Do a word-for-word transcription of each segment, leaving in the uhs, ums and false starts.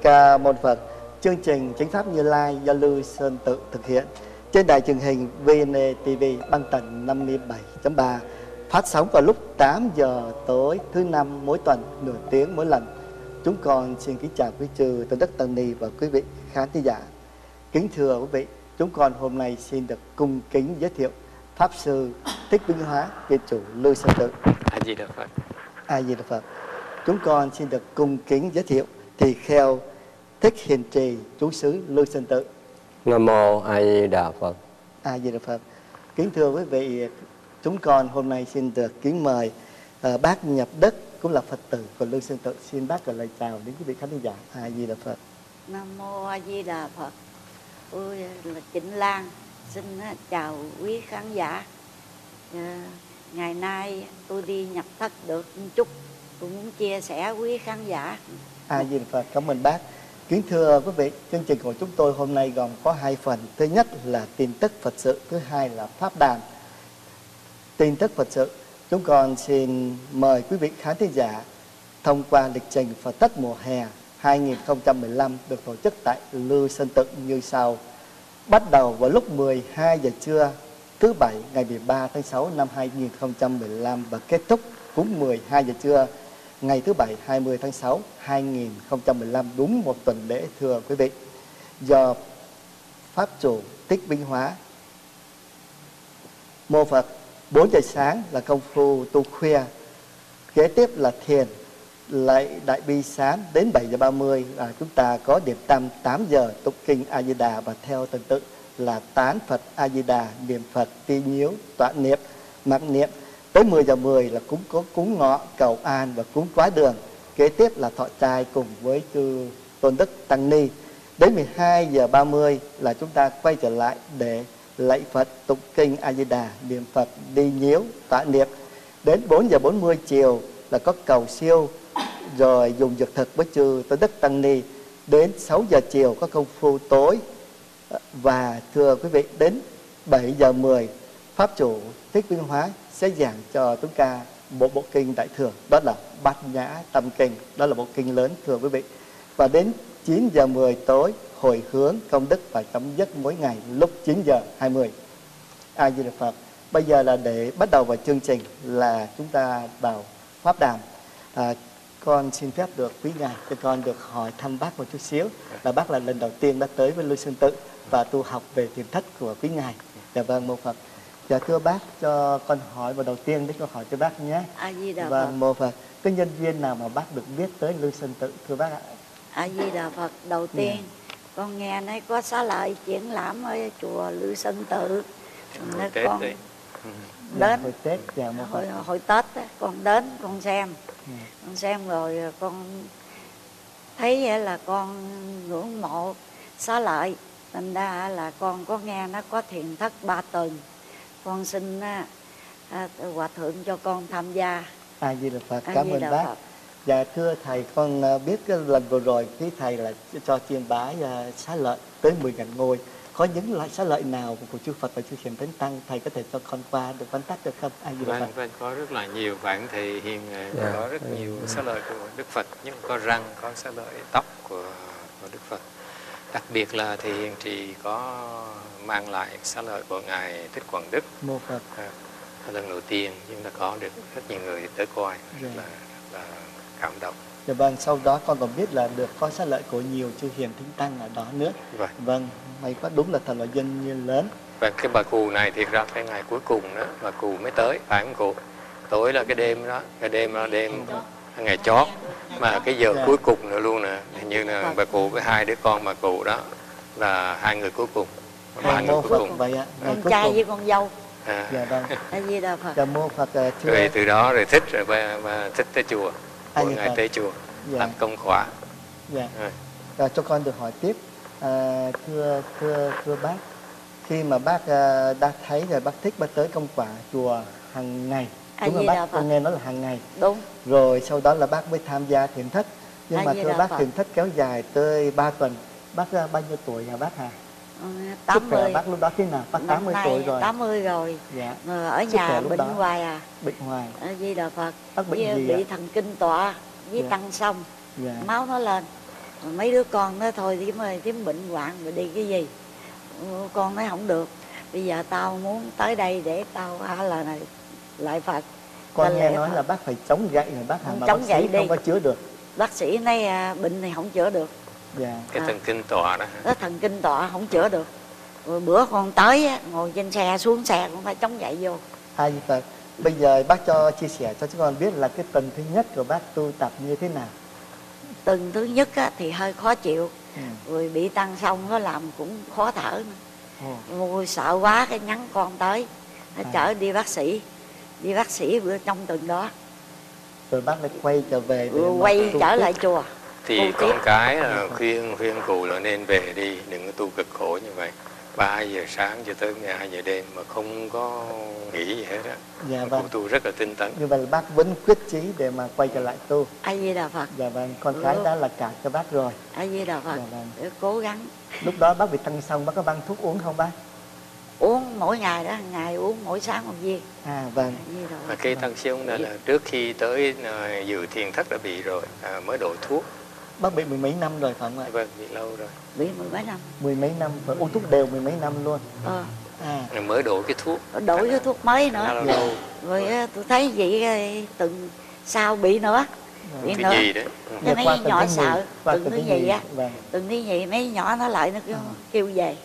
Ca môn Phật. Chương trình Chánh pháp Như Lai do Lưu Sơn Tự thực hiện trên đài truyền hình vê en a tê vê băng tần năm mươi bảy chấm ba, phát sóng vào lúc tám giờ tối thứ năm mỗi tuần, nửa tiếng mỗi lần. Chúng con xin kính chào quý chư Tôn Đức Tăng Ni và quý vị khán thính giả. Kính thưa quý vị, chúng con hôm nay xin được cung kính giới thiệu Pháp Sư Thích Vinh Hóa, Viện chủ Lưu Sơn Tự. A Di Đà Phật. A Di Đà Phật. Chúng con xin được cung kính giới thiệu Tỳ Kheo Thích Hiền Trì, trú xứ Lưu Sơn Tự. Nam mô A Di Đà Phật. A Di Đà Phật. Kính thưa quý vị, chúng con hôm nay xin được kính mời uh, bác Nhập Đức, cũng là Phật tử của Lưu Sơn Tự. Xin bác gửi lời chào đến quý vị khán giả. A Di Đà Phật. Nam mô A Di Đà Phật. Tôi là Trịnh Lan, xin chào quý khán giả. Ngày nay tôi đi nhập thất được một chút, tôi muốn chia sẻ quý khán giả. A Di Đà Phật. Cảm ơn bác. Kính thưa quý vị, chương trình của chúng tôi hôm nay gồm có hai phần. Thứ nhất là tin tức Phật sự, thứ hai là pháp đàn. Tin tức Phật sự, chúng con xin mời quý vị khán thính giả thông qua lịch trình Phật tất mùa hè hai nghìn không trăm mười lăm được tổ chức tại Lưu Sơn Tự như sau. Bắt đầu vào lúc mười hai giờ trưa thứ Bảy ngày mười ba tháng sáu năm hai nghìn không trăm mười lăm và kết thúc cũng mười hai giờ trưa ngày thứ Bảy hai mươi tháng sáu hai nghìn không trăm mười lăm, đúng một tuần lễ thưa quý vị. Do Pháp chủ Thích Vinh Hóa mô Phật, bốn giờ sáng là công phu tu khuya, kế tiếp là thiền lạy đại bi sáng, đến bảy giờ ba mươi là chúng ta có điểm tâm tám giờ tụng kinh A Di Đà và theo tuần tự là tán Phật A Di Đà, niệm Phật, ti nhiếu, tọa niệm, mặc niệm. Tới mười giờ mười là cũng có cúng ngọ, cầu an và cúng quá đường. Kế tiếp là thọ trai cùng với chư Tôn Đức Tăng Ni. Đến mười hai giờ ba mươi là chúng ta quay trở lại để lạy Phật, tụng kinh A Di Đà, niệm Phật, đi nhiếu, tọa niệm. Đến bốn giờ bốn mươi chiều là có cầu siêu rồi dùng dược thực với chư Tôn Đức Tăng Ni. Đến sáu giờ chiều có công phu tối. Và thưa quý vị, đến bảy giờ mười Pháp chủ Thích Vinh Hóa sẽ giảng cho chúng ta bộ bộ kinh Đại Thừa, đó là Bát Nhã Tâm Kinh, đó là bộ kinh lớn thưa quý vị. Và đến chín giờ mười tối hồi hướng công đức và chấm dứt mỗi ngày lúc chín giờ hai mươi. A Di Đà Phật. Bây giờ là để bắt đầu vào chương trình là chúng ta vào pháp đàm. À, con xin phép được quý ngài cho con được hỏi thăm bác một chút xíu, là bác là lần đầu tiên đã tới với Lưu Sơn Tự và tu học về thiền thất của quý ngài. Dạ vâng, mô Phật. Dạ thưa bác, cho con hỏi vào đầu tiên đấy, con hỏi cho bác nhé. A Di Đà Phật. Vâng, mô Phật. Cái nhân duyên nào mà bác được biết tới Lưu Sơn Tự thưa bác ạ? A Di Đà Phật. Đầu tiên yeah. con nghe nói có xá lợi triển lãm ở chùa Lưu Sơn Tự. Nói con đấy. đến hồi Tết, dạ, mô Phật. hồi, hồi Tết đó, con đến con xem, yeah. con xem rồi con thấy là con ngưỡng mộ xá lợi. Thành ra là con có nghe nó có thiền thất ba tầng, con xin à, hòa thượng cho con tham gia. A Di Đà Phật. Cảm ơn bác. Phật. Dạ thưa thầy, con biết cái lần vừa rồi cái thầy là cho chiêm bái uh, xá lợi tới mười nghìn ngôi. Có những loại xá lợi nào của chư Phật và chư Hiền Thánh Tăng, thầy có thể cho con qua được vắn tắt được không? A Di Đà Phật. Vâng, vâng, có rất là nhiều. Bạn thầy Hiền yeah. có rất yeah. nhiều xá lợi của Đức Phật, nhưng có răng, có xá lợi tóc của, của Đức Phật. Đặc biệt là thầy Hiền Trì có mang lại xá lợi của ngài Thích Quảng Đức. Mô Phật. À, lần đầu tiên chúng ta có được rất nhiều người tới coi, rất là, rất là cảm động. Dạ vâng, sau đó con còn biết là được có xá lợi của nhiều chư Hiền Thánh Tăng ở đó nữa. Vâng, vâng, may quá, đúng là thật là dân duyên lớn. Và cái bà cù này thiệt ra cái ngày cuối cùng đó bà cù mới tới, phải không cụ? Tối là cái đêm đó, cái đêm là đêm ngày chót, mà cái giờ yeah. cuối cùng nữa luôn nè, như là bà cụ với hai đứa con bà cụ đó là hai người cuối cùng, ba người cuối cùng. Vậy ạ. Con trai với con dâu. À. Dạ vâng. A Di Đà Phật. Dạ mô Phật. Thưa... Rồi từ đó rồi thích rồi bà, bà thích tới chùa, của ngày tới chùa, dạ. làm công khóa. Dạ. À. À, cho con được hỏi tiếp. À, thưa thưa thưa bác, khi mà bác uh, đã thấy rồi bác thích bác tới công quả chùa hàng ngày, đúng là bác con nghe nói là hàng ngày. Đúng. Rồi sau đó là bác mới tham gia thiền thất. Nhưng mà thưa bác, thiền thất kéo dài tới ba tuần. Bác uh, bao nhiêu tuổi hả bác hả? tám mươi. Bác lúc đó thế nào? Bác tám mươi tuổi rồi. tám mươi rồi. Dạ. Mà ở nhà bệnh đó. hoài à. Bệnh hoài. A Di Đà Phật. Bác bệnh với gì bị ạ? thần kinh tọa với dạ. tăng xong. Dạ. Máu nó lên. Mấy đứa con nói thôi Thiếm ơi, Thiếm bệnh hoạn rồi đi cái gì. Con nói không được, bây giờ tao muốn tới đây để tao hả là này lại Phật. Con nghe nói Phật. Là bác phải chống gậy rồi bác hàm, mà chống bác gậy sĩ đi. Không có chữa được. Bác sĩ nói à, bệnh này không chữa được. Dạ. Cái thần kinh tọa đó. Đó thần kinh tọa không chữa được. Rồi bữa con tới á, ngồi trên xe xuống xe cũng phải chống gậy vô. A Di Phật. Bây giờ bác cho chia sẻ cho chúng con biết là cái tuần thứ nhất của bác tu tập như thế nào. Tuần thứ nhất á, thì hơi khó chịu. Ừ. Rồi bị tăng xong nó làm cũng khó thở nữa. Ừ. Ôi, sợ quá cái nhắn con tới nó à. chở đi bác sĩ. Đi bác sĩ bữa trong tuần đó. Rồi bác lại quay trở về để quay trở tiếp. lại chùa. Thì tu con tiếp. cái là khuyên khuyên cụ là nên về đi, đừng có tu cực khổ như vậy. ba giờ sáng cho tới mười hai giờ đêm mà không có nghỉ gì hết á. Dạ vâng. Cụ tu rất là tinh tấn. Như vậy là bác vẫn quyết chí để mà quay trở lại tu. A Di Đà Phật. Dạ vâng, con cái ừ. đã là cả cho bác rồi. A Di Đà Phật. Dạ vâng. Để cố gắng. Lúc đó bác bị tăng xong bác có băng thuốc uống không bác? Uống mỗi ngày đó, ngày uống mỗi sáng một viên. À vâng. Mà cái tăng siêu này là trước khi tới uh, dự thiền thất đã bị rồi, à, mới đổi thuốc. Bác bị mười mấy năm rồi phải không ạ? Vâng, bị lâu rồi. Bị mười mấy năm. Mười mấy năm, phải uống thuốc đều mười mấy năm luôn. Ờ. À. Mới đổi cái thuốc. Đổi cái thuốc mới nữa. Lâu. Rồi tôi thấy vậy từng sau bị nữa. Bị cái nữa. gì đấy. Cái mấy qua nhỏ sợ, từng thứ gì á. Vâng. Từng thứ gì mấy nhỏ nó lại nó kêu, à. kêu về.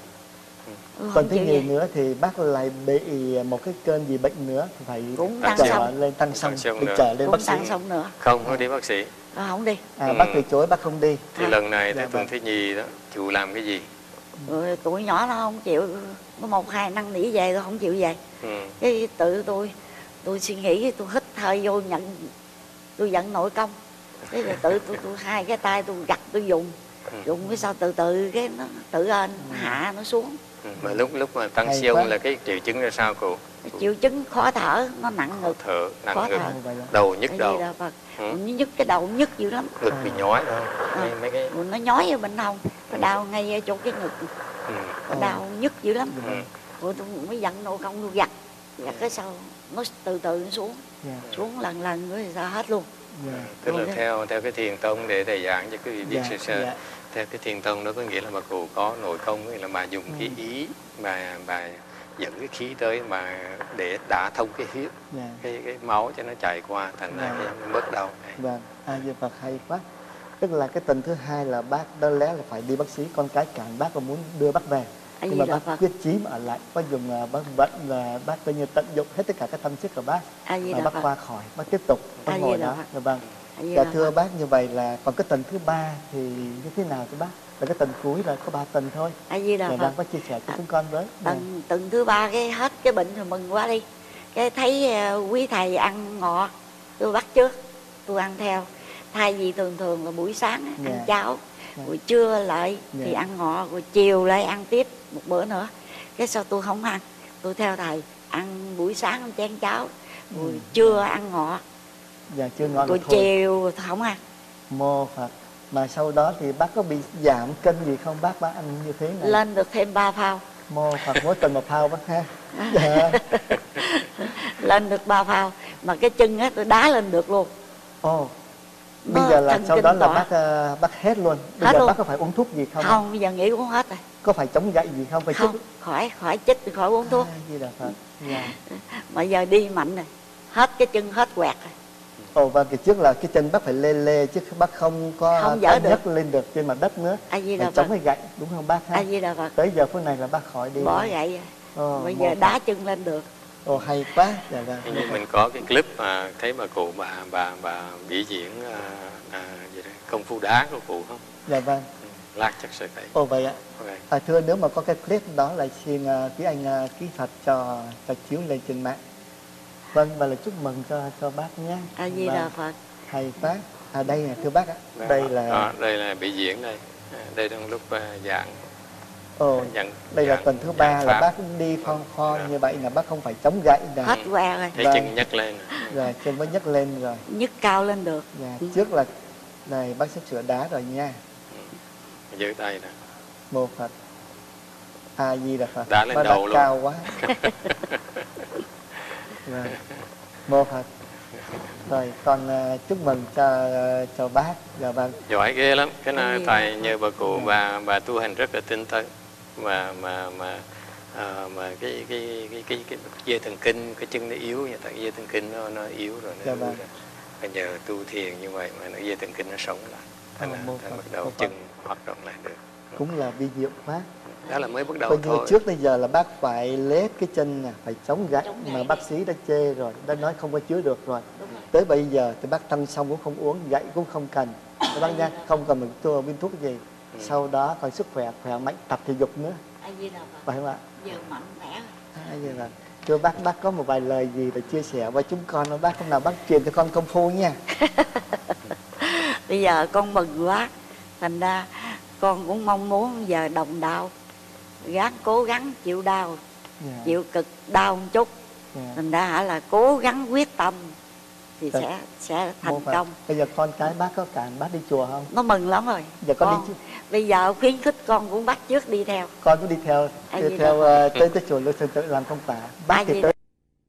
Ừ, còn thứ gì nữa thì bác lại bị một cái cơn gì bệnh nữa thì phải cũng tăng trở xong lên tăng xong đi trở lên cũng bác sĩ. tăng xong nữa. Không, không đi bác sĩ. À, không đi. À, ừ. Bác từ chối, bác không đi. Thì à. lần này dạ, tới tuần thứ nhì đó, chủ làm cái gì? Rồi tụi nhỏ nó không chịu, có một hai năn nỉ về tôi không chịu về. Ừ. Cái tự tôi tôi suy nghĩ, tôi hít hơi vô nhận, tôi nhận nội công. Cái rồi tự tôi, tôi hai cái tay tôi gặt tôi dùng, ừ. dùng cái sao từ từ cái nó tự lên nó hạ nó xuống. Ừ. Mà lúc lúc mà tăng siêu là cái triệu chứng ra sao cô? Triệu chứng khó thở, nó nặng ngực, khó thở, nặng khó ngực, thở. đầu nhức đầu. Ừ. Nhức cái đầu nhức dữ lắm. Ngực bị nhói thôi. À. Mấy, mấy cái... nó nhói ở bên hông, nó đau ngay ở chỗ cái ngực, ừ. nó đau nhức dữ lắm. Ừ. Rồi tôi mới dặn nô công tôi gặt, gặt cái sau nó từ từ nó xuống, yeah. xuống lần lần nữa thì ra hết luôn. Yeah. Tức là theo theo cái thiền tông để thầy giảng cho quý vị biết sơ sơ. Yeah. Theo cái thiền tông đó có nghĩa là mà cụ có nội công, nghĩa là bà dùng ừ. cái ý mà bà dẫn cái khí tới mà để đả thông cái huyết, yeah. cái cái máu cho nó chảy qua, thành ra yeah. cái bớt đau. Vâng, A Di Phật hay quá. Tức là cái tuần thứ hai là bác đơn lẽ là phải đi bác sĩ, con cái cản bác và muốn đưa bác về. A nhưng mà bác Phật. Quyết chí mà ở lại, bác dùng bác vẫn là bác coi như tận dụng hết tất cả các tâm sức của bác. Và bác Phật. Qua khỏi, bác tiếp tục, bác ngồi đó. Dạ vâng. Dạ thưa Phật. Bác như vậy là còn cái tuần thứ ba thì như thế nào thưa bác? Là cái tuần cuối là có ba tuần thôi. A Di Đà Phật. Bác có chia sẻ cho chúng con với. Tuần tuần thứ ba cái hết cái bệnh rồi mừng quá đi. Cái thấy uh, quý thầy ăn ngọ, tôi bắt trước, tôi ăn theo. Thay vì thường thường là buổi sáng yeah. ăn cháo, yeah. buổi trưa lại yeah. thì ăn ngọ, rồi chiều lại ăn tiếp một bữa nữa. Cái sao tôi không ăn, tôi theo thầy ăn buổi sáng ăn chén cháo, buổi ừ. trưa ăn ngọ, dạ, chưa ngon rồi chiều không ăn. Mô Phật. Mà sau đó thì bác có bị giảm cân gì không bác? Bác ăn như thế này lên được thêm ba phao. Mô Phật, mỗi tuần một phao bác ha. Dạ. Lên được ba phao, mà cái chân á tôi đá lên được luôn. Ồ. Bây giờ là sau đó là bác uh, bác hết luôn. Bây hết giờ luôn. Bác có phải uống thuốc gì không? Không, bây giờ nghỉ uống hết rồi. Có phải chống gậy gì không? Phải không, chích? khỏi, khỏi chích, khỏi uống thuốc. À, gì là Phật. Yeah. Mà giờ đi mạnh rồi, hết cái chân hết quẹt rồi. Ồ, và cái trước là cái chân bác phải lê lê chứ bác không có không dở được, nhấc lên được trên mặt đất nữa. A Di Đà Phật. Chống cái gậy, đúng không bác ha? A Di Đà Phật. Tới giờ phút này là bác khỏi đi. Bỏ gậy rồi. Ồ, bây giờ đá chân lên được. Ồ, hay quá. Dạ vâng. Như mình có cái clip mà thấy bà cụ bà bà bà biểu diễn à, à, gì đấy, công phu đá của cụ không? Dạ vâng. Ừ, lát chắc sẽ thấy. Ồ vậy ạ. Okay. À, thưa nếu mà có cái clip đó là xin uh, quý anh uh, ký thật cho cho chiếu lên trên mạng. Vâng, và là chúc mừng cho cho bác nhé. A Di Đà Phật. Hay quá. À đây nè thưa bác ạ. Đó, đây là đó, đây là biểu diễn đây. Đây đang lúc uh, giảng. Ồ, nhận, đây nhận, là tuần thứ ba là bác cũng đi phong phon như vậy là bác không phải chống gậy là hết que rồi. Thấy chân nhấc lên. Rồi chân mới nhấc lên rồi. Nhấc cao lên được. Dạ, trước là này bác sẽ sửa đá rồi nha. Ừ. Giữ tay nè. Mô Phật. A Di Đà Phật. Đá lên bác đầu luôn. Cao quá. Rồi. Mô Phật. Rồi con uh, chúc mừng cho uh, cho bác. Dạ vâng. Giỏi ghê lắm. Cái này tại nhờ bà cụ bà bà tu hành rất là tinh tấn, mà mà mà à, mà cái cái cái cái cái dây thần kinh, cái chân nó yếu, như tại dây thần kinh nó nó yếu rồi nó. Dạ vâng. Và nhờ tu thiền như vậy mà nó dây thần kinh nó sống lại, thành oh, thành bắt đầu chân hoạt động lại được. Cũng là vi diệu quá. Đó là mới bắt đầu Coi thôi. như trước bây giờ là bác phải lết cái chân nè, phải chống gãy, mà bác sĩ đã chê rồi, đã nói không có chữa được rồi. Tới bây giờ thì bác tăng xong cũng không uống, gãy cũng không cần. Các bác nha, không cần mình tua viên thuốc gì. Ừ. Sau đó còn sức khỏe, khỏe mạnh, tập thể dục nữa. Phải không ạ? Giờ mạnh mẽ. À, vậy là thưa bác, bác có một vài lời gì để chia sẻ với chúng con không bác? Không nào bác truyền cho con công phu nha. Bây giờ con mừng quá, thành ra con cũng mong muốn giờ đồng đạo gắng cố gắng chịu đau, yeah. chịu cực đau một chút, yeah. thành ra hả là cố gắng quyết tâm thì Được. sẽ sẽ thành Một công. Bây giờ con cái bác có cản bác đi chùa không? Nó mừng lắm rồi. Giờ con, con đi bây giờ khuyến khích con cũng bắt trước đi theo. Con cũng đi theo, đi theo uh, tới tới chùa Lưu Sơn Tự làm công tạ. Bác thì tới.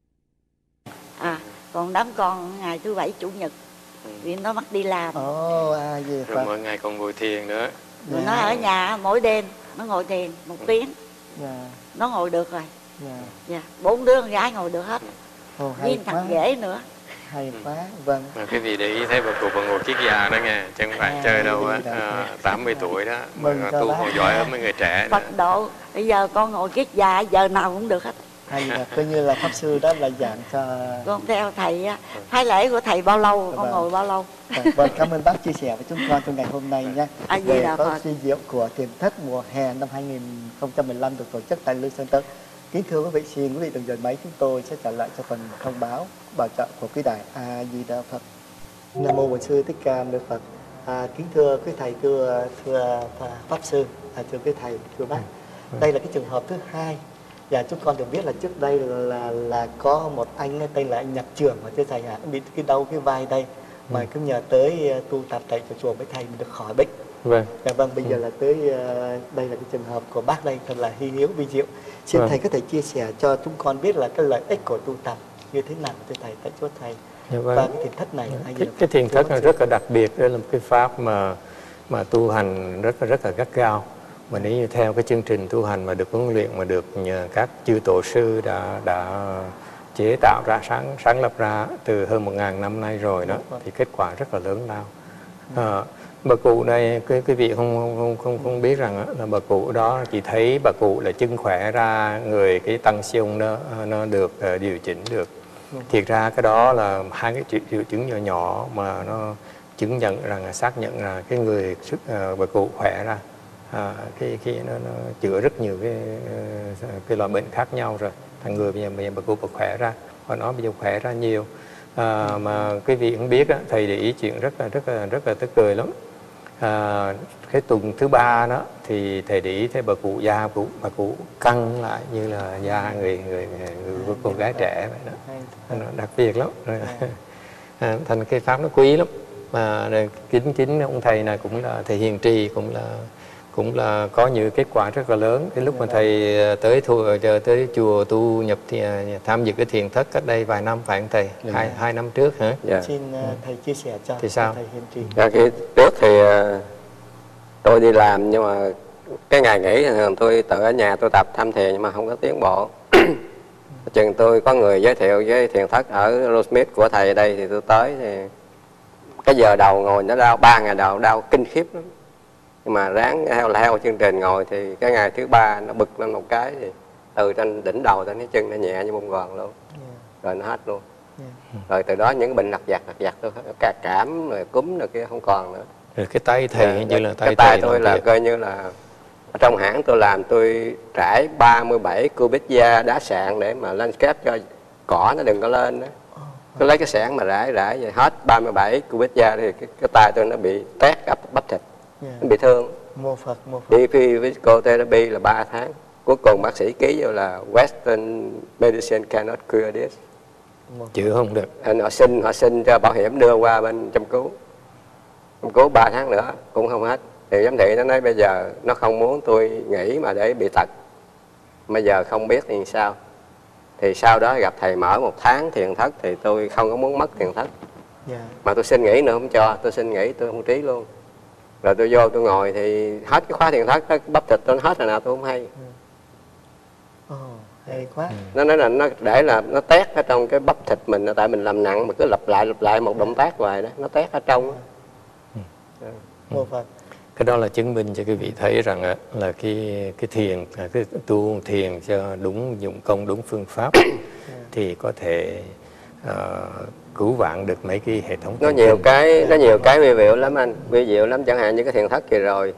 À, còn đám con ngày thứ bảy chủ nhật vì nó bắt đi làm. Ồ, oh, à, gì rồi mỗi ngày còn ngồi thiền nữa. Rồi yeah. nó ở nhà mỗi đêm nó ngồi thiền một tiếng. Yeah. Nó ngồi được rồi. Yeah. Yeah. Bốn đứa con gái ngồi được hết. Oh, với thằng ghế nữa. Hay quá, vâng. Mà cái vị để ý thấy bà cụ bà ngồi kiết già đó nghe, chứ không phải à, chơi đâu á, à, tám mươi tuổi đó, mà tu còn giỏi hơn mấy người trẻ. Phật độ, bây giờ con ngồi kiết già giờ nào cũng được hết. Hay là coi như là pháp sư đó là giảng cho con theo thầy á, phái lễ của thầy bao lâu con vâng. ngồi bao lâu. Vâng, cảm ơn bác chia sẻ với chúng con trong ngày hôm nay nha. À, về có suy diệu của thiền thất mùa hè năm hai nghìn không trăm mười lăm được tổ chức tại Lưu Sơn Tự. Kính thưa quý vị, xin quý vị đừng rời máy, chúng tôi sẽ trả lại cho phần thông báo bảo trợ của quý đài A Di Đà Phật. Nam mô Bổn Sư Thích Ca Mâu Ni Phật. À, kính thưa quý thầy, thưa thưa pháp sư, à, thưa quý thầy, thưa bác. Đây là cái trường hợp thứ hai. Và chúng con được biết là trước đây là là, là có một anh tên là anh Nhật Trường mà thưa thầy ạ, à, bị cái đau cái vai đây mà ừ. cứ nhờ tới uh, tu tập tại chùa với thầy mình được khỏi bệnh. Vâng. Dạ vâng, bây ừ. giờ là tới uh, đây là cái trường hợp của bác đây thật là hy hữu vi diệu. Xin vâng. thầy có thể chia sẻ cho chúng con biết là cái lợi ích của tu tập như thế nào thưa thầy tại chỗ thầy. Dạ vâng. Và cái thiền thất này cái, cái, cái thiền thất này rất là đặc biệt, đây là một cái pháp mà mà tu hành rất là rất là gắt gao. Mà nếu như theo cái chương trình tu hành mà được huấn luyện mà được nhờ các chư tổ sư đã đã chế tạo ra, sáng sáng lập ra từ hơn một ngàn năm nay rồi đó, thì kết quả rất là lớn lao. À, bà cụ này cái cái vị không không không không biết rằng là bà cụ đó chỉ thấy bà cụ là chân khỏe ra, người cái tăng xương nó nó được uh, điều chỉnh được. Thiệt ra cái đó là hai cái triệu, triệu chứng nhỏ nhỏ mà nó chứng nhận rằng, xác nhận là cái người sức uh, bà cụ khỏe ra. À, cái cái nó, nó chữa rất nhiều cái cái loại bệnh khác nhau rồi, thằng người bây giờ bây giờ bà cụ bà khỏe ra, và nó bây giờ khỏe ra nhiều. À, mà cái vị không biết á, thầy để ý chuyện rất là rất là rất là tức cười lắm. À, cái tuần thứ ba đó thì thầy để ý thấy bà cụ da cụ bà cụ căng lại như là da người người, người, người cô gái trẻ vậy đó, nó đặc biệt lắm. À, thành cái pháp nó quý lắm. Mà chính chính ông thầy này cũng là thầy hiền trì, cũng là cũng là có những kết quả rất là lớn. Cái lúc mà thầy tới thu, tới chùa tu nhập thì tham dự cái thiền thất cách đây vài năm phải không thầy? Dạ. Hai, hai năm trước hả? Dạ. Xin uh, thầy chia sẻ cho thì sao? Thầy hiền trì. Dạ, cái trước thì uh, tôi đi làm, nhưng mà cái ngày nghỉ thường tôi tự ở nhà tôi tập tham thiền nhưng mà không có tiến bộ. Chừng tôi có người giới thiệu với thiền thất ở Rosemith của thầy ở đây thì tôi tới, thì cái giờ đầu ngồi nó đau, ba ngày đầu đau kinh khiếp lắm. Nhưng mà ráng theo theo chương trình ngồi thì cái ngày thứ ba nó bực lên một cái, thì từ trên đỉnh đầu tới cái chân nó nhẹ như bông gòn luôn, yeah. rồi nó hết luôn, yeah. rồi từ đó những bệnh lặt vặt lặt vặt tôi cả cảm rồi cúm rồi kia không còn nữa. Rồi cái tay thầy yeah. như là tay cái tay tôi là coi như là ở trong hãng tôi làm, tôi trải ba mươi bảy cubic da đá sạn để mà landscape cho cỏ nó đừng có lên đó. Tôi lấy cái sạn mà rải rải vậy hết ba mươi bảy cubic da thì cái, cái tay tôi nó bị tét ập bắp thịt. Yeah. Bị thương. Mô Phật, mô Phật. Đi physical therapy là ba tháng. Cuối cùng bác sĩ ký vô là Western medicine cannot cure this. Chữa không được. Anh họ xin họ xin cho bảo hiểm đưa qua bên chăm cứu. Chăm cứu ba tháng nữa cũng không hết. Thì giám thị nó nói bây giờ nó không muốn tôi nghỉ mà để bị tật. Bây giờ không biết thì sao. Thì sau đó gặp thầy mở một tháng thiền thất thì tôi không có muốn mất thiền thất. Dạ. Mà tôi xin nghỉ nữa không cho, tôi xin nghỉ tôi không trí luôn. Rồi tôi vô tôi ngồi thì hết cái khóa thiền thất đó, bắp thịt tôi hết rồi nào tôi không hay. Ồ, hay quá. Nó nói là nó để là nó tét ở trong cái bắp thịt mình, tại mình làm nặng mà cứ lặp lại lặp lại một động tác hoài đó, nó tét ở trong. Mô Phật. Cái đó là chứng minh cho quý vị thấy rằng á, là cái cái thiền, cái tu thiền cho đúng dụng công, đúng phương pháp thì có thể uh, cứu vãn được mấy cái hệ thống. Nó nhiều cái, nó nhiều cái vi diệu lắm anh, vi diệu lắm. Chẳng hạn như cái thiền thất kỳ rồi,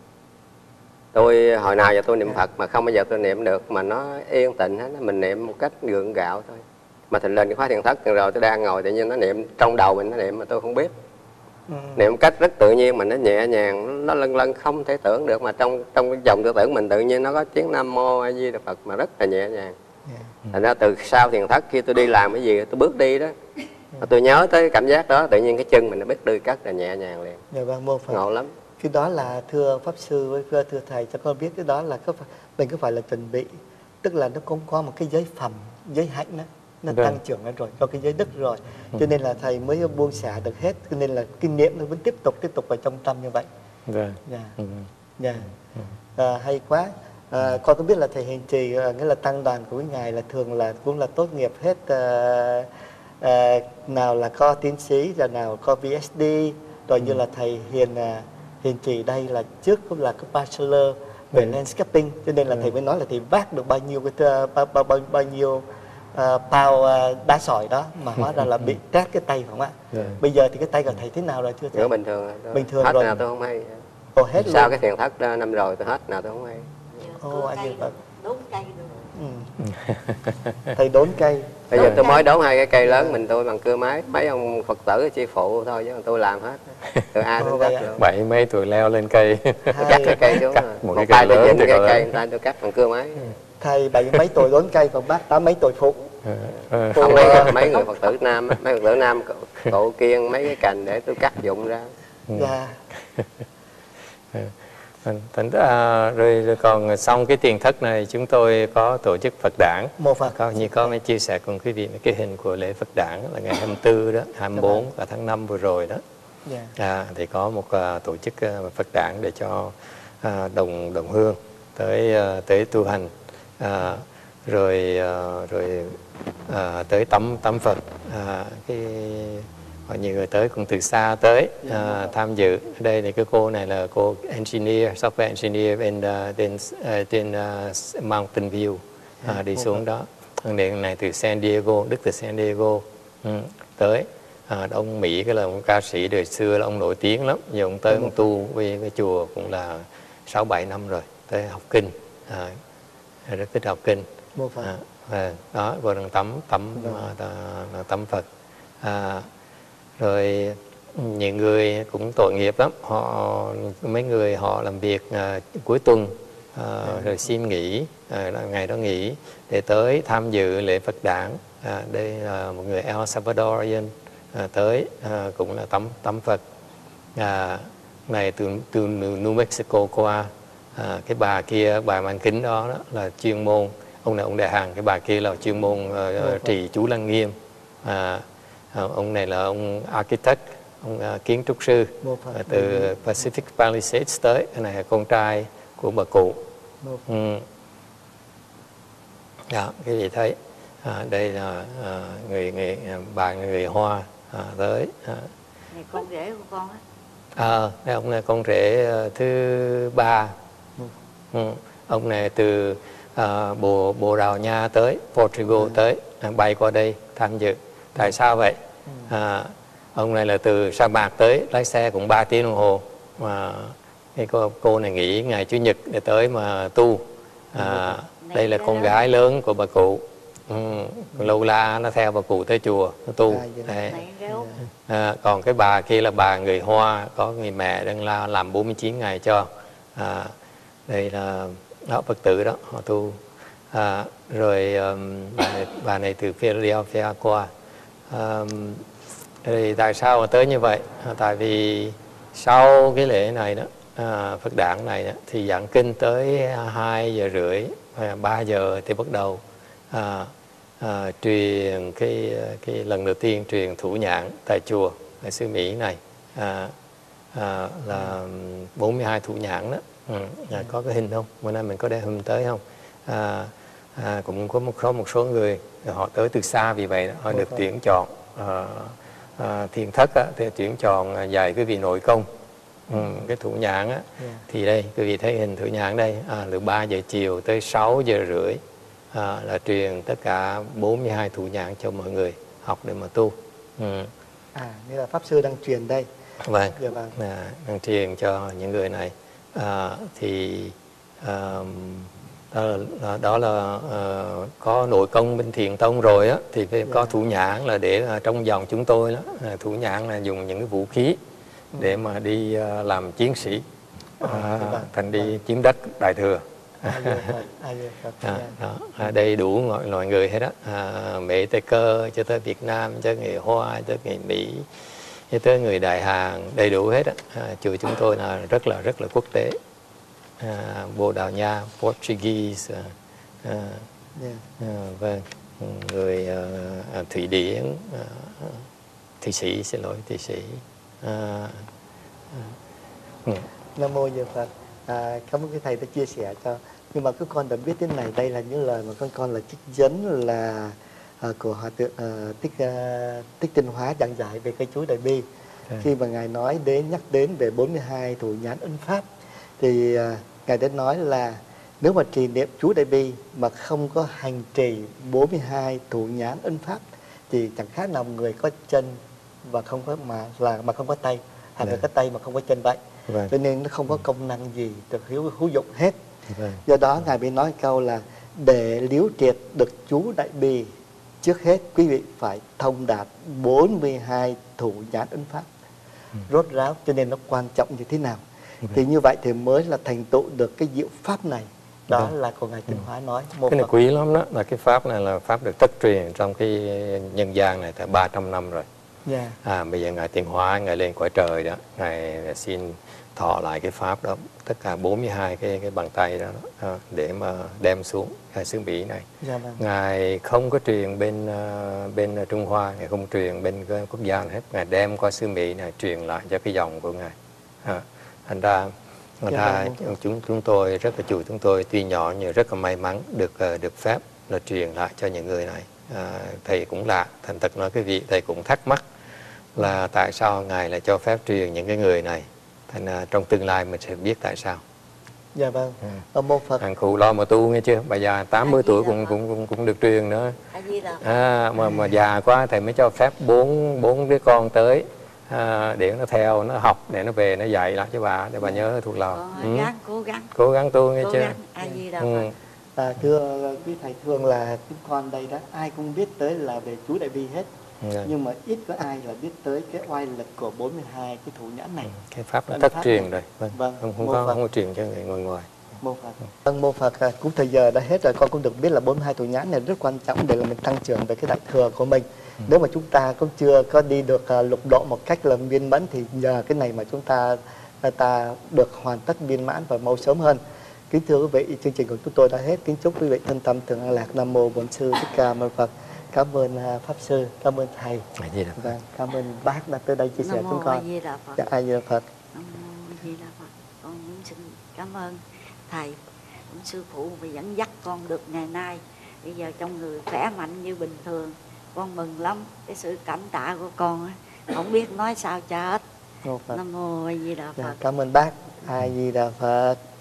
tôi hồi nào giờ tôi niệm Phật mà không bao giờ tôi niệm được mà nó yên tĩnh hết, mình niệm một cách gượng gạo thôi. Mà thình lên cái khóa thiền thất rồi tôi đang ngồi tự nhiên nó niệm trong đầu mình, nó niệm mà tôi không biết. Ừ. Niệm một cách rất tự nhiên mà nó nhẹ nhàng, nó lân lân không thể tưởng được, mà trong trong cái dòng tư tưởng mình tự nhiên nó có tiếng Nam Mô A Di Đà Phật mà rất là nhẹ nhàng. Yeah. Thành ra từ sau thiền thất khi tôi đi làm cái gì tôi bước đi đó, yeah. tôi nhớ tới cảm giác đó, tự nhiên cái chân mình nó biết đưa cất là nhẹ nhàng liền. Dạ vâng, Mô Phật. Ngộ lắm. Cái đó là thưa Pháp Sư với thưa Thầy cho con biết cái đó là có phải, mình có phải là chuẩn bị, tức là nó cũng có một cái giới phẩm, giới hạnh đó. Nó Đấy. tăng trưởng lên rồi, cho cái giới đức rồi. Ừ. Cho nên là thầy mới buông xả được hết. Cho nên là kinh nghiệm nó vẫn tiếp tục, tiếp tục vào trong tâm như vậy. Dạ. Dạ. Ừ. Dạ. Ừ. À, hay quá. À, con có biết là thầy Hiền Trì, à, nghĩa là tăng đoàn của cái ngài là thường là cũng là tốt nghiệp hết. À, à, nào là có tiến sĩ, rồi nào có ph đê. Rồi ừ. như là thầy Hiền à, Hiền Trì đây là trước cũng là có bachelor về ừ. landscaping. Cho nên là ừ. thầy mới nói là thầy vác được bao nhiêu cái bao, bao, bao, bao nhiêu Uh, bao uh, đá sỏi đó mà hóa ra là bị trát cái tay không ạ? Yeah. Bây giờ thì cái tay của thầy thế nào rồi chưa thầy? Nó bình thường rồi. Bình thường hết rồi. nào tôi không hay. Ồ, hết sau luôn. Cái thiền thất năm rồi tôi hết nào tôi không hay. Ồ, anh Phật. Đốn cây được. Ừ. Thầy đốn cây. Bây giờ tôi mới đốn hai cái cây lớn mình tôi bằng cưa máy, mấy ông Phật tử chi phụ thôi chứ tôi làm hết. Từ A đến Z luôn. Bảy mấy tuổi leo lên cây. Cắt cái cây xuống. Một, một tay tôi dính cái cây, tay tôi cắt bằng cưa máy. Thầy bảy mấy tuổi đốn cây, còn bác tám mấy tuổi phụ. Không, mấy, mấy người Phật tử nam, mấy Phật tử nam cậu kiêng mấy cái cành để tôi cắt dụng ra. Dạ. Thành ra rồi, rồi còn xong cái thiền thất này chúng tôi có tổ chức Phật đản. Mô Phật. Có, như có mới chia sẻ cùng quý vị cái hình của lễ Phật đản là ngày hai mươi tư đó, hai mươi bốn và tháng năm vừa rồi đó. Yeah. À, thì có một uh, tổ chức uh, Phật đản để cho uh, đồng đồng hương tới uh, tới tu hành. Uh, rồi uh, rồi uh, tới tắm tắm Phật, uh, cái mọi nhiều người tới cũng từ xa tới uh, tham dự. Đây thì cái cô này là cô engineer, software engineer bên uh, trên uh, trên uh, Mountain View, uh, đi xuống đó. Điện này từ San Diego, Đức từ San Diego ừ, tới. À, ông Mỹ cái là ông ca sĩ đời xưa là ông nổi tiếng lắm, giờ ông tới ông tu với cái chùa cũng là sáu bảy năm rồi, tới học kinh, à, rất thích học kinh. À, và đó rồi tắm tắm uh, tắm Phật. À, rồi những người cũng tội nghiệp lắm, họ mấy người họ làm việc uh, cuối tuần uh, rồi xin nghỉ, uh, ngày đó nghỉ để tới tham dự lễ Phật đản. Uh, đây là một người El Salvadorian uh, tới uh, cũng là tắm tắm Phật. Uh, này từ từ New Mexico qua. À, cái bà kia, bà mang kính đó, đó là chuyên môn, ông này ông Đại Hằng, cái bà kia là chuyên môn uh, trì chú Lăng Nghiêm. À, ông này là ông architect, ông uh, kiến trúc sư uh, từ Pacific Palisades tới. Cái này là con trai của bà cụ. Ừ. Đó, cái gì thấy à, đây là uh, người người bà người Hoa à, tới. À. Này con rể của con á. À, đây ông này con rể uh, thứ ba. Ừ. Ông này từ uh, Bồ Bồ Đào Nha tới Portugal ừ. tới uh, bay qua đây tham dự. Tại ừ. sao vậy? À, ông này là từ sa mạc tới, lái xe cũng ba tiếng đồng hồ. Mà cái cô, cô này nghỉ ngày Chủ nhật để tới mà tu. À, đây là con gái lớn của bà cụ. Ừ. Lâu la nó theo bà cụ tới chùa nó tu. Đây. À, còn cái bà kia là bà người Hoa, có người mẹ đang la làm bốn mươi chín ngày cho. À, đây là đó, Phật tử đó họ tu. À, rồi um, bà, này, bà này từ Philadelphia qua. Um, thì tại sao mà tới như vậy? À, tại vì sau cái lễ này đó, à, Phật đản này đó, thì giảng kinh tới hai giờ rưỡi, ba giờ thì bắt đầu. À, à, truyền cái cái lần đầu tiên truyền thủ nhãn tại chùa ở xứ Mỹ này, à, à, là bốn mươi hai thủ nhãn đó. Ừ. À, có cái hình không? Bữa nay mình có đem hình tới không? À, à, cũng có một số một số người họ tới từ xa, vì vậy họ được tuyển chọn. À, à, thiền thất á, thì tuyển chọn dạy cái vị nội công. Ừ, cái thủ nhãn á, yeah. Thì đây quý vị thấy hình thủ nhãn đây, à, từ ba giờ chiều tới sáu giờ rưỡi à, là truyền tất cả bốn mươi hai thủ nhãn cho mọi người học để mà tu. Ừ. À, như là pháp sư đang truyền đây. Vâng, dạ, vâng. À, đang truyền cho những người này. À, thì à, đó là, đó là à, có nội công bên thiền tông rồi á, thì phải yeah. có thủ nhãn là để à, trong dòng chúng tôi đó, à, thủ nhãn là dùng những cái vũ khí để mà đi uh, làm chiến sĩ, uh, thành đi chiếm đất Đại Thừa. À, đó, à, đầy đủ mọi loại người hết đó, à, Mỹ Tây Cơ cho tới Việt Nam, cho người Hoa, cho người Mỹ, cho tới người Đại Hàn, đầy đủ hết đó. À, chùa chúng tôi là rất là rất là quốc tế, à, Bồ Đào Nha, Portuguese, à, à, à, vâng, người à, Thụy Điển, à, Thụy Sĩ, xin lỗi Thụy Sĩ. À, à. Nam mô Như Phật. À, cảm ơn cái thầy đã chia sẻ cho. Nhưng mà các con đã biết thế này, đây là những lời mà con con là trích dẫn là à, của hòa thượng à, Tích à, Tích Tinh Hóa giảng giải về cây chuối Đại Bi. À. Khi mà ngài nói đến nhắc đến về bốn mươi hai thủ nhãn ấn pháp, thì à, ngài đã nói là nếu mà trì niệm chú Đại Bi mà không có hành trì bốn mươi hai thủ nhãn ấn pháp thì chẳng khác nào người có chân và không có mà là mà không có tay, hay là có tay mà không có chân vậy. Vâng. Cho nên nó không có công năng gì được hữu hữu dụng hết. Vâng. Do đó ngài mới nói câu là để liếu triệt được chú Đại Bi, trước hết quý vị phải thông đạt bốn mươi hai thủ nhãn ấn pháp. Ừ. Rốt ráo, cho nên nó quan trọng như thế nào. Vâng. Thì như vậy thì mới là thành tựu được cái diệu pháp này. Đó vâng. là của ngài Tinh Hóa nói. Một cái này quý lắm đó, là cái pháp này là pháp được thất truyền trong cái nhân gian này tại ba trăm năm rồi. Yeah. À, bây giờ ngài Tinh Hóa, ngài lên cõi trời đó, ngài xin thọ lại cái pháp đó, tất cả bốn mươi hai cái cái bàn tay đó, đó để mà đem xuống ngài xứ Mỹ này. Yeah, vâng. Ngài không có truyền bên uh, bên Trung Hoa, ngài không truyền bên cái quốc gia này hết, ngài đem qua xứ Mỹ này truyền lại cho cái dòng của ngài. À, thành ra Thành ra chúng chúng tôi rất là chùa chúng tôi tuy nhỏ nhưng rất là may mắn được uh, được phép là truyền lại cho những người này. À, thầy cũng lạ, thành thật nói cái vị thầy cũng thắc mắc là tại sao ngài lại cho phép truyền những cái người này. Thành uh, trong tương lai mình sẽ biết tại sao. Dạ vâng. Ừ. Mô Phật. Thằng cụ lo mà tu nghe chưa? Bà già tám mươi tuổi cũng cũng cũng cũng được truyền nữa. À, mà mà già quá thầy mới cho phép bốn bốn đứa con tới. À, để nó theo, nó học, để nó về nó dạy lại cho bà, để bà nhớ thuộc lòng. Ừ. Gắng, cố gắng cố gắng tu nghe chưa? Ừ. À, thưa quý thầy, thường là chúng con đây đó ai cũng biết tới là về chú Đại Bi hết. Yeah. Nhưng mà ít có ai là biết tới cái oai lực của bốn mươi hai cái thủ nhãn này. Cái pháp nó thất truyền rồi. Vâng. Vâng. Không, không, có, không có truyền cho người ngoài ngoài. Mô Phật. Vâng, Mô Phật, cũng thời giờ đã hết rồi, con cũng được biết là bốn mươi hai thủ nhãn này rất quan trọng để là mình tăng trưởng về cái đại thừa của mình. Ừ. Nếu mà chúng ta cũng chưa có đi được uh, lục độ một cách là viên mãn thì nhờ cái này mà chúng ta ta được hoàn tất viên mãn và mau sớm hơn. Kính thưa quý vị, chương trình của chúng tôi đã hết. Kính chúc quý vị thân tâm thường an lạc. Nam mô Bổn Sư Thích Ca Mâu Ni Phật. Cảm ơn uh, pháp sư, cảm ơn thầy. Vâng, cảm ơn bác đã tới đây chia sẻ chúng con. Dạ, A Di Đà Phật. Nam mô A Di Đà Phật. Con cũng xin cảm ơn thầy, cũng sư phụ vì dẫn dắt con được ngày nay. Bây giờ trong người khỏe mạnh như bình thường, con mừng lắm. Cái sự cảm tạ của con không biết nói sao cho hết. Nam mô A Di Đà Phật. Dạ, cảm ơn bác. A Di Đà Phật.